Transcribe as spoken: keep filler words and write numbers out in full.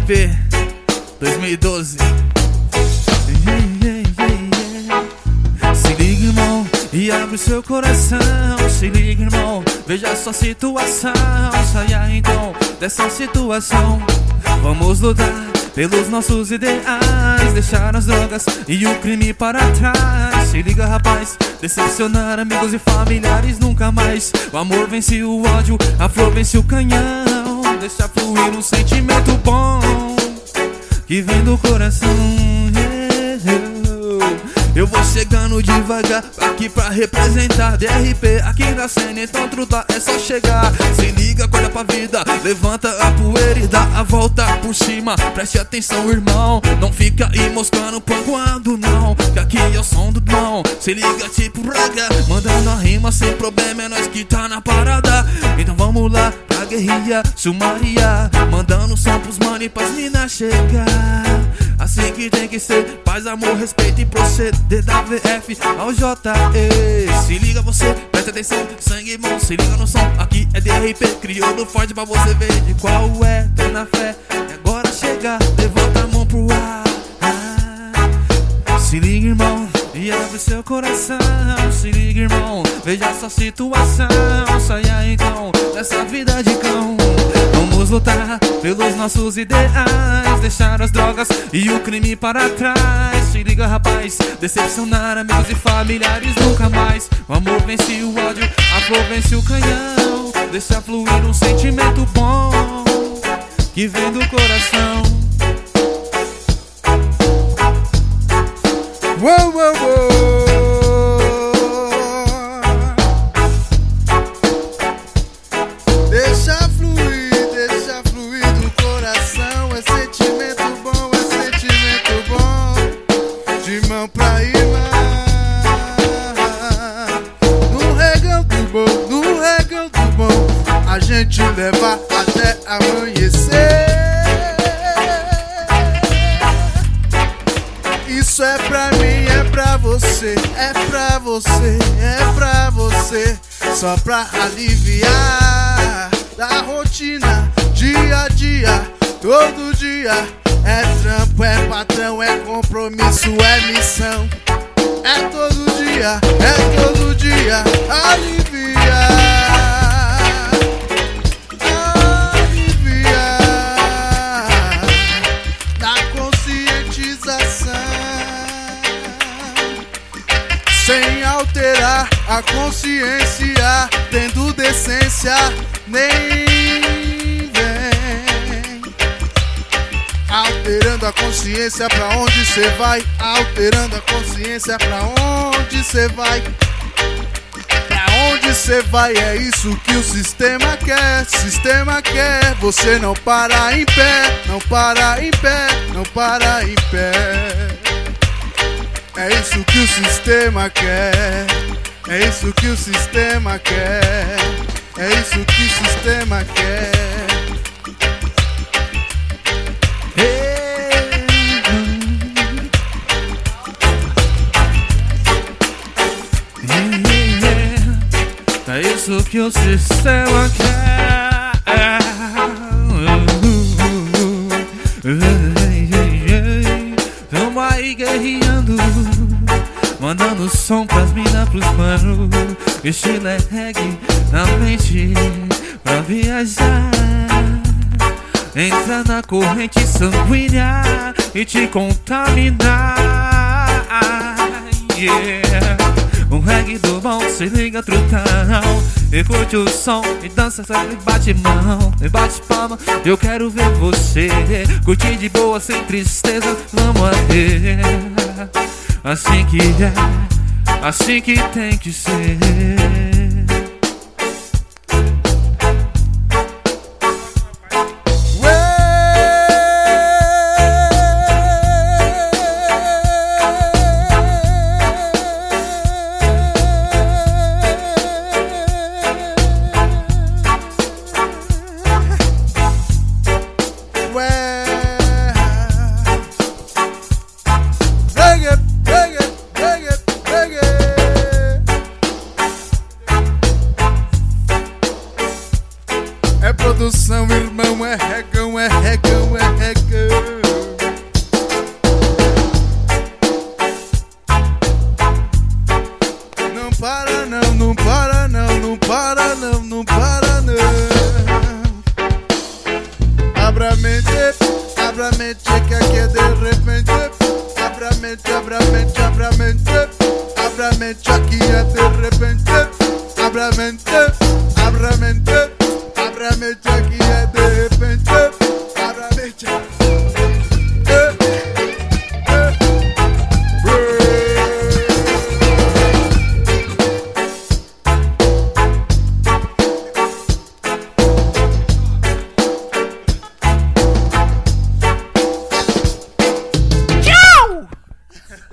P dois mil e doze. Se liga, irmão, e abre seu coração. Se liga, irmão, veja sua situação. Saia então dessa situação. Vamos lutar pelos nossos ideais, deixar as drogas e o crime para trás. Se liga, rapaz, decepcionar amigos e familiares nunca mais. O amor vence o ódio, a flor vence o canhão. Deixa fluir um sentimento bom que vem do coração. Eu vou chegando devagar aqui pra representar D R P aqui na cena, então truta, é só chegar. Se liga, acorda pra vida, levanta a poeira e dá a volta por cima. Preste atenção, irmão, não fica aí moscando panguando não, que aqui é o som do bom. Se liga tipo raga, mandando a rima sem problema, é nós que tá na parada. Então vamos lá pra guerrilha sumaria, mandando som pros mano e pras mina chegar. Assim que tem que ser, paz, amor, respeito e proceder da V F ao J E. Se liga você, presta atenção, sangue bom, se liga no som. Aqui é D R P, crioulo forte pra você ver de qual é. Tô na fé, e agora chega, levanta a mão pro ar. Se liga, irmão, e abre seu coração. Se liga, irmão, veja sua situação. Saia então dessa vida de cão. Vamos lutar pelos nossos ideais, deixar as drogas e o crime para trás. Se liga, rapaz, decepcionar amigos e familiares nunca mais. O amor vence o ódio, a flor vence o canhão. Deixa fluir um sentimento bom que vem do coração. Uou, uou, uou. Deixa fluir, deixa fluir do coração. É sentimento bom, é sentimento bom. De mão pra irmã, no regão do bom, no regão do bom, a gente leva até amanhecer. Isso é pra mim, é pra você, é pra você, é pra você. Só pra aliviar da rotina, dia a dia, todo dia. É trampo, é patrão, é compromisso, é missão. É todo dia, é todo dia, aliviar. Sem alterar a consciência, tendo decência, nem vem. Alterando a consciência pra onde cê vai, alterando a consciência pra onde cê vai. Pra onde cê vai, é isso que o sistema quer, sistema quer. Você não para em pé, não para em pé, não para em pé. É isso que o sistema quer, é isso que o sistema quer, é isso que o sistema quer. É isso que o sistema quer. Tamo aí guerreando, mandando som pras mina, pros mano. Estilo é reggae na mente pra viajar. Entra na corrente sanguínea e te contaminar. Yeah. Um reggae do bom, se liga trutão. E curte o som e dança, e bate mão, e bate palma. Eu quero ver você curtir de boa, sem tristeza. Vamos a ver. Assim que é, assim que tem que ser. É produção, irmão, é regão, é regão, é regão. mente, abre a mente, abre a mente, aqui é de repente. Abre a mente, abre a mente, abre a mente, aqui é de repente. Abre a mente.